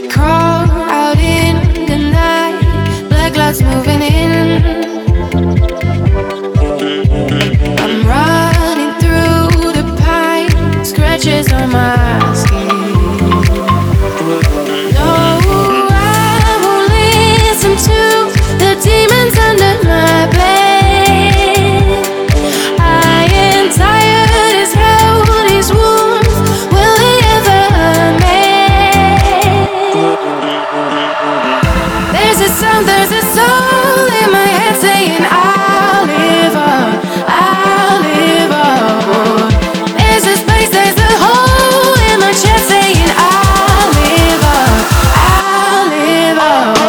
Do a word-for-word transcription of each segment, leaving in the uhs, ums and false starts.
crawl out in the night, black lights moving in. I'm running through the pine, scratches on my skin. No, I won't listen to the demons under my bed. I am tired as hell, these wounds, will they ever mend? There's a sound, there's a soul in my head saying I'll live on, I'll live on. There's a space, there's a hole in my chest saying I'll live on, I'll live on.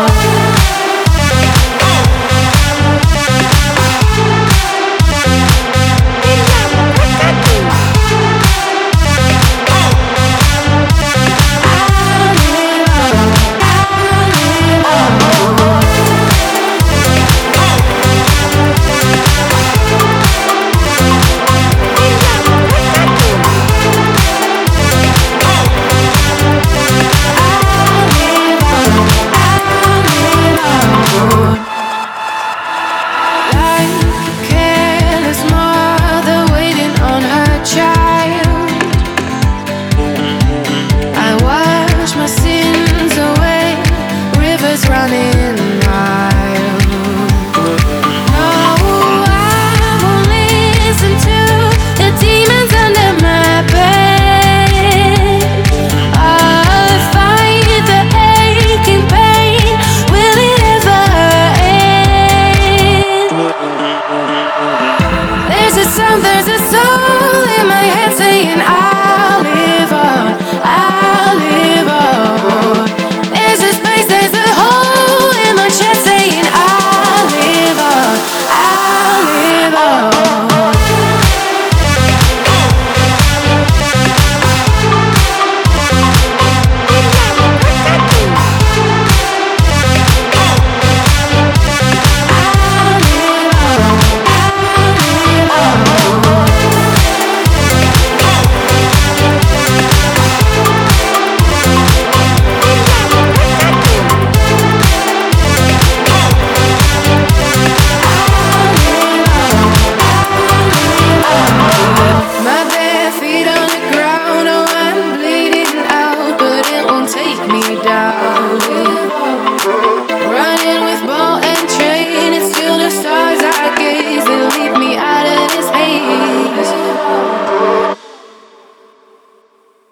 Running wild. No, I won't listen to the demons under my bed. I'll fight the aching pain. Will it ever end? There's a sound, there's a soul in my head saying I